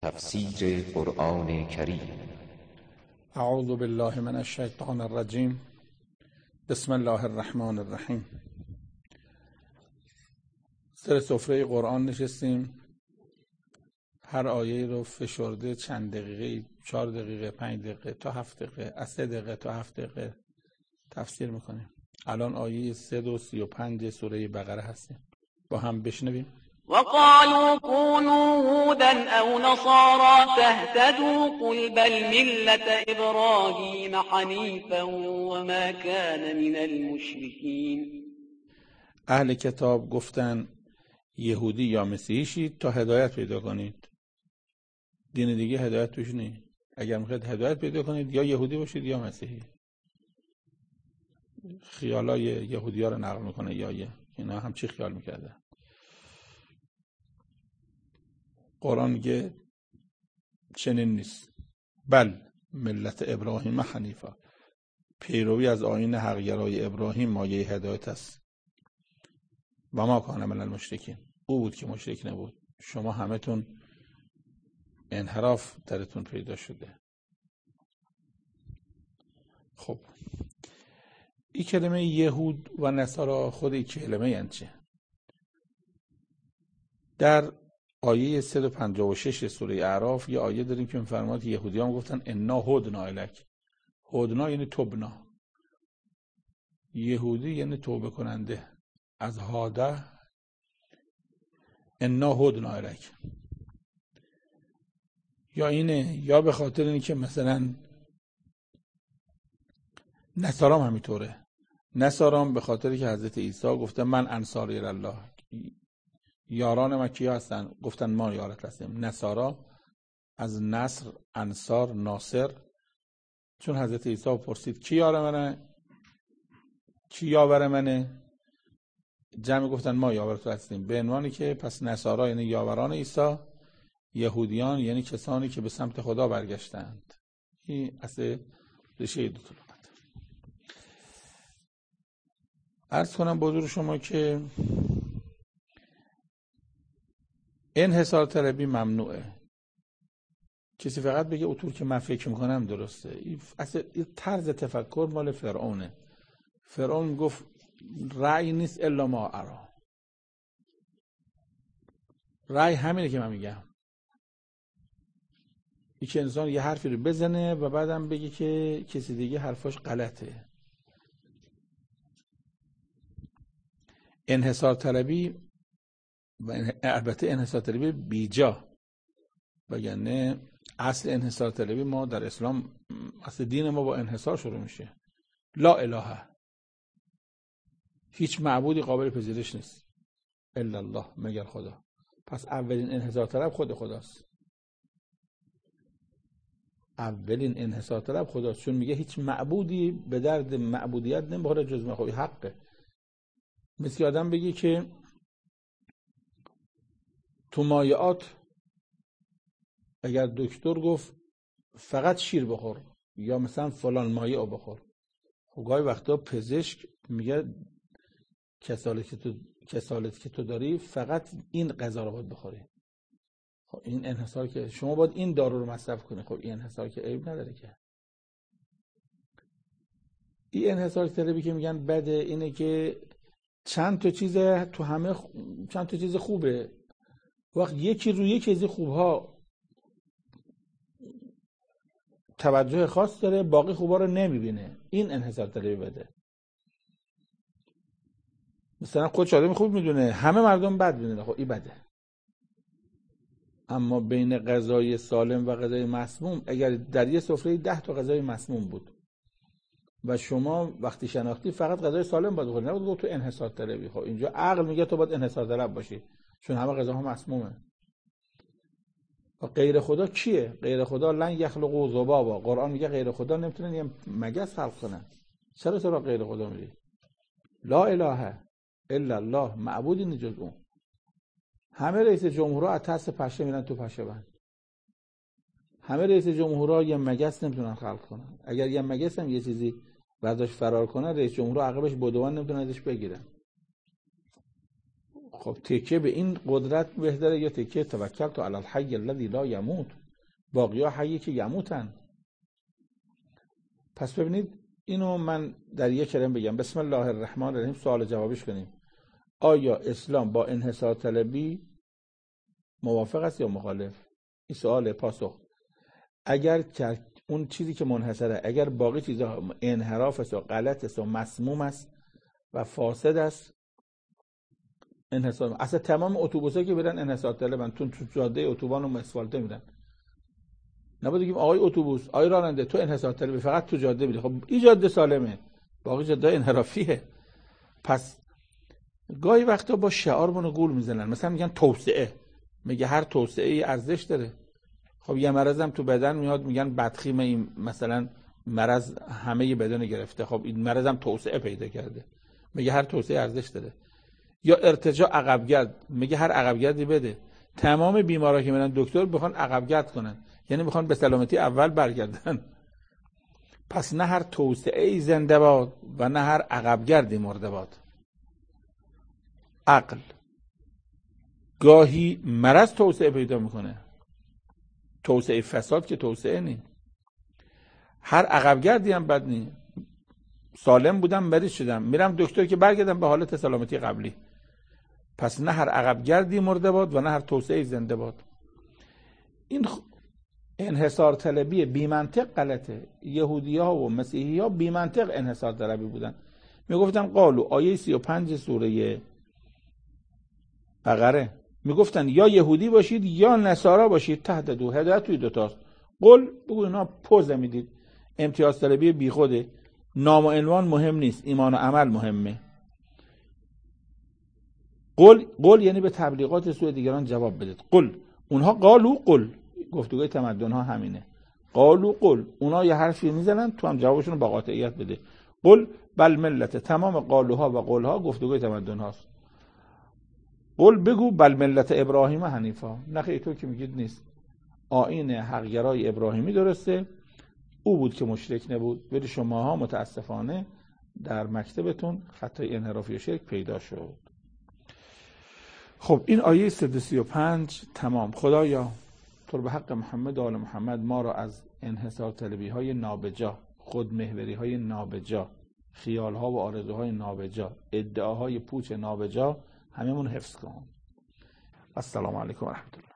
تفسیر قرآن کریم. اعوذ بالله من الشیطان الرجیم. بسم الله الرحمن الرحیم. سر سفره قرآن نشستیم، هر آیه رو فشرده چند دقیقه، 4 دقیقه، 5 دقیقه تا 7 دقیقه، از 3 دقیقه تا 7 دقیقه تفسیر میکنیم. الان آیه 335 سوره بقره هستیم، با هم بشنویم. وقالوا كونوا هودا أو نصارى تهتدوا قل بل ملة إبراهيم حنيفا وما كان من المشركين. اهل کتاب گفتن یهودی یا مسیحی شید تا هدایت پیدا کنید. دین دیگه هدایت توش نیست. اگر میخواید هدایت پیدا کنید یا یهودی باشید یا مسیحی. خیالای یهودی ها رو نقل میکنه یا اینا هم چی خیال میکرده. قرآن میگه چنین نیست. بل ملت ابراهیم حنیفا، پیروی از آیین حق‌گرای ابراهیم مایه هدایت است. و ما کان من المشرکین، او بود که مشرک نبود. شما همتون انحراف درتون پیدا شده. خب این کلمه یهود و نصارا خود این کلمه یعنی چه؟ در آیه 156 سوره اعراف یه آیه داریم که می‌فرماد یهودیان گفتن انا هدنا الک. هدنا یعنی توبنا. یهودی یعنی توبه کننده. از هاده انا هدنا الک. یا اینه، یا به خاطر اینه که مثلا نصارام همینطوره. نصارام به خاطری که حضرت عیسی گفته من انصاری الله، یاران ما کیا هستن؟ گفتن ما یارت هستیم. نصارا از نصر، انصار، ناصر. چون حضرت عیسی پرسید کی یار منه، کی یاور منه، جمع گفتن ما یاورت هستیم. به عنوانی که پس نصارا یعنی یاوران عیسی، یهودیان یعنی کسانی که به سمت خدا برگشتند. این اصل ریشه دو تا لغت. عرض کنم به حضور شما که انحصار طلبی ممنوعه. کسی فقط بگه اونطور که من فکر میکنم درسته. این طرز تفکر مال فرعونه. فرعون گفت رأی نیست الا ما ارا. رأی همینه که من میگم. این که انسان یه حرفی رو بزنه و بعدم بگه که کسی دیگه حرفاش غلطه. انحصار طلبی و البته انحصار طلبی بیجا، وگرنه اصل انحصار طلبی ما در اسلام، اصل دین ما با انحصار شروع میشه. لا اله، هیچ معبودی قابل پذیرش نیست الا الله، مگر خدا. پس اولین انحصار طلب خود خداست. اولین انحصار طلب خداست، چون میگه هیچ معبودی به درد معبودیت نمیخوره جز من. خب حقه. مثل آدم بگی که تو مایعات اگر دکتر گفت فقط شیر بخور یا مثلا فلان مایع بخور، خب گاهی وقتا پزشک میگه کسالتی که تو داری فقط این غذا رو باید بخوری. خب این انحصار که شما باید این دارو رو مصرف کنی. خب این انحصار که عیب نداره که. این انحصار طلبی که میگن بده اینه که چند تا چیز تو همه چند تا چیز خوبه، وقت یکی روی یکی از خوبها توجه خاص داره، باقی خوبا رو نمیبینه. این انحصار طلبی بده. مثلا خودش آدم خوب میدونه، همه مردم بد میدونه، خب این بده. اما بین غذای سالم و غذای مسموم، اگر در یه سفره 10 تا غذای مسموم بود و شما وقتی شناختی فقط غذای سالم باید بخوری، نباید تو انحصار طلبی. خب اینجا عقل میگه تو باید انحصار طلب باشی، چون همه غذاها مسمومه. و غیر خدا کیه؟ غیر خدا لن یخلقوا ذبابا. قرآن میگه غیر خدا نمیتونن یه مگس خلق کنن. چرا سراغ غیر خدا میری؟ لا اله الا الله، معبودی نیست جز اون. همه رئیس جمهورها از ترس پشه میرن تو پشه بند. همه رئیس جمهورها یه مگس نمیتونن خلق کنن. اگر یه مگس هم یه چیزی برداشت فرار کنه، رئیس جمهورها عقبش بدوان نمیتونن ازش بگیرن. خب تکیه به این قدرت بهتره یا تکیه توکلت علی الحی الذی لا یموت؟ باقی ها حیی که یموتن. پس ببینید اینو من در یک کلمه بگم، بسم الله الرحمن الرحیم، سوال جوابش کنیم. آیا اسلام با انحصار طلبی موافق است یا مخالف؟ این سوال پاسخ. اگر اون چیزی که منحصره، اگر باقی چیزها انحراف است و غلط است و مسموم است و فاسد است، انحصار. اصلا تمام اتوبوسایی که برن انحصار طلبن، تو جاده اتوبان و اسفالته میرن. نباید بگیم آقای اتوبوس، آقای راننده، تو انحصار طلبی، فقط تو جاده میری. خب این جاده سالمه، باقی جاده انحرافیه. پس گاهی وقتا با شعارمون گول میزنن، مثلا میگن توسعه، میگه هر توسعه ارزش داره. خب یه مرض هم تو بدن میاد، میگن بدخیم، این مثلا مرض همه بدن گرفته، خب این مرض هم توسعه پیدا کرده، میگه هر توسعه ارزش داره. یا ارتجاع عقبگرد، میگه هر عقبگردی بده. تمام بیمارا که میرن دکتر بخوان عقبگرد کنن، یعنی میخوان به سلامتی اول برگردن. پس نه هر توسعه ای زنده باد و نه هر عقبگردی مرده باد. عقل گاهی مرض توسعه پیدا میکنه، توسعه فساد که توسعه نی. هر عقبگردی هم بد نی. سالم بودم مریض شدم، میرم دکتر که برگردم به حالت سلامتی قبلی. پس نه هر عقبگردی مرده باد و نه هر توسعه زنده باد. این انحصار طلبی بی منطق غلطه. یهودی ها و مسیحی ها بی منطق انحصار طلبی بودن. میگفتن قالو، آیه 35 سوره بقره، میگفتن یا یهودی باشید یا نصارا باشید، تهتدوا. هدایت توی دوتاست. قل، بگو اینا پوز میدید. امتیاز طلبی بی خوده. نام و عنوان مهم نیست، ایمان و عمل مهمه. قل یعنی به تبلیغات سوی دیگران جواب بدید. قل، اونها قالو قل، گفتگوی تمدن ها همینه. قالو قل، اونها یه حرفی میزنن، تو هم جوابشون رو با قاطعیت بده. قل بل ملت، تمام قالوها و قلها گفتگوی تمدن هاست. قل، بگو بل ملت ابراهیم حنیفا. نخیر، تو که میگید نیست. آیین حقگرای ابراهیمی درسته، او بود که مشرک نبود. ولی شماها متاسفانه در مکتبتون خطای انحرافی و شرک پیدا شد. خب این آیه 335 تمام. خدایا تو به حق محمد و آل محمد ما را از انحصار طلبی های نابجا، خودمحوری های نابجا، خیال ها و آرزوهای نابجا، ادعاهای پوچ نابجا هممون حفظ کن. السلام علیکم و رحمت الله.